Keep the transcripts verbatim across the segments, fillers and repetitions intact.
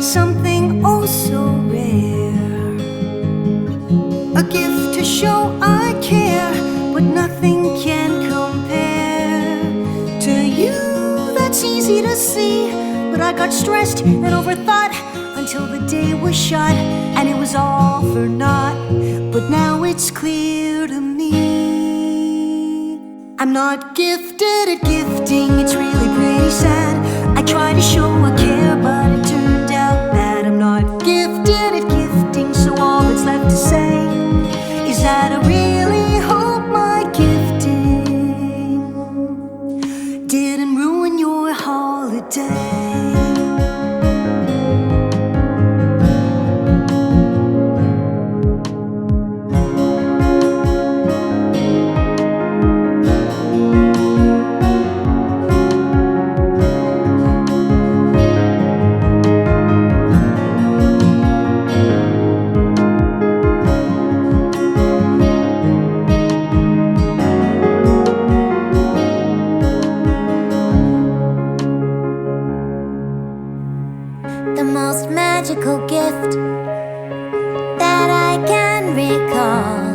something oh so rare, a gift to show I care, but nothing can compare to you. That's easy to see, but I got stressed and overthought until the day was shot, and it was all for naught. But now it's clear to me, I'm not gifted at gifting. It's really pretty sad. I tried to show I care, but it turned out bad. I'm not gifted at gifting, so all that's left to say is that I really hope my gifting didn't ruin your holiday. The most magical gift that I can recall.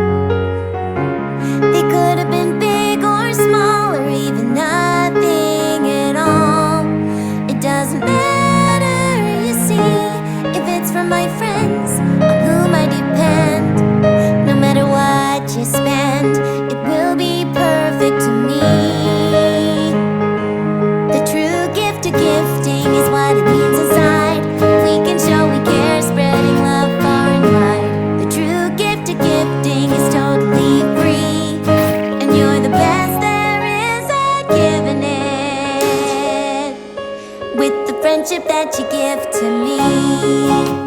They could have been big or small, or even nothing at all. It doesn't matter, you see, if it's from my friends on whom I depend. No matter what you spend, it will be perfect to me. The true gift of gifting is what it means inside. With the friendship that you give to me.